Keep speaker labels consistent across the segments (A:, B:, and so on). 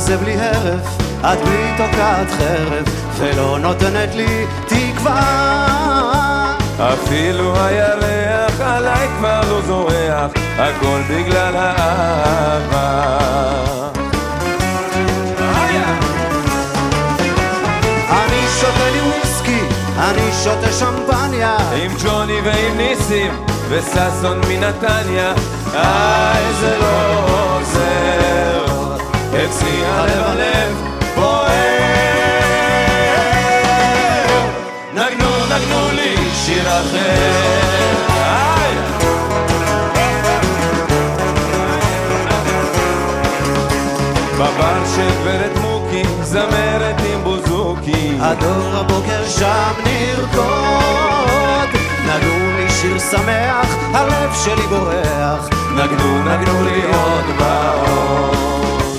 A: מעשה בלי הרף, את בלי תוקעת חרב, ולא נותנת לי תקווה.
B: אפילו הירח עליי כבר לא זורח, הכל בגלל האהבה.
A: אני שותה לי וויסקי, אני שותה שמפניה,
B: עם ג'וני ועם ניסים וססון מנתניה. זה לא עוזר, אצלי הלב בוער. נגנו לי שיר אחר. בבר של גברת מוקי, זמרת עם בוזוקי,
A: הדור הבוקר שם נרקוד. נגנו לי שיר שמח, הלב שלי בורח.
B: נגנו לי עוד ועוד.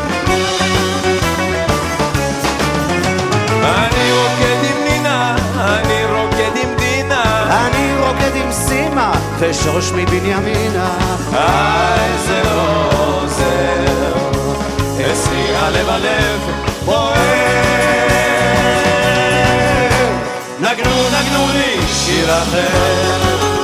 B: אני רוקד עם נינה, אני רוקד עם דינה,
A: אני רוקד עם סימה ושוש מבנימינה.
B: זה לא עוזר, אצלי הלב בוער. נגנו לי שיר אחר.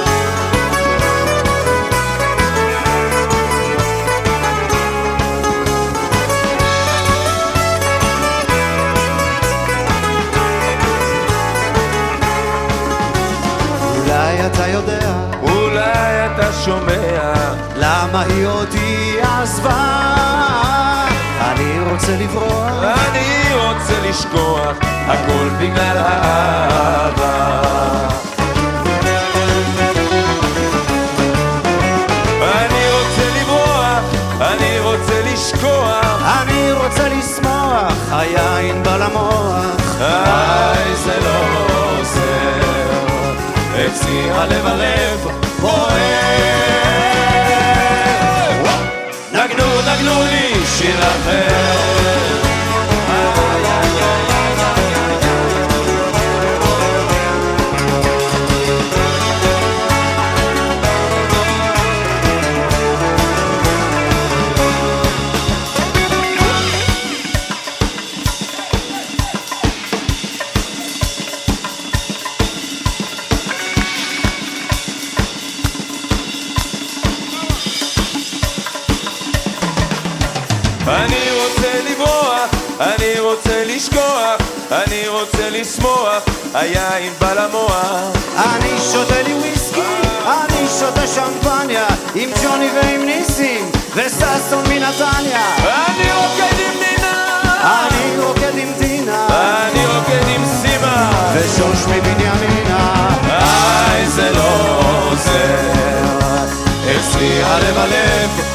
A: אולי אתה יודע,
B: אולי אתה שומע,
A: למה היא אותי עזבה. אני רוצה לברוח,
B: אני רוצה לשכוח, הכל בגלל האהבה. אני רוצה לברוח, אני רוצה לשכוח,
A: אני רוצה לשמוח, היין בא למוח.
B: זה לא עוזר, אצלי הלב בוער. נגנו לי שיר אחר. אני רוצה לברוח, אני רוצה לשכוח, אני רוצה לשמוח, היין בא למוח.
A: אני שותה לי וויסקי, אני שותה שמפניה, עם ג'וני ועם ניסים וססון מנתניה.
B: אני רוקד עם נינה,
A: אני רוקד עם דינה,
B: אני רוקד עם סימה
A: ושוש מבנימינה.
B: זה לא עוזר, אצלי הלב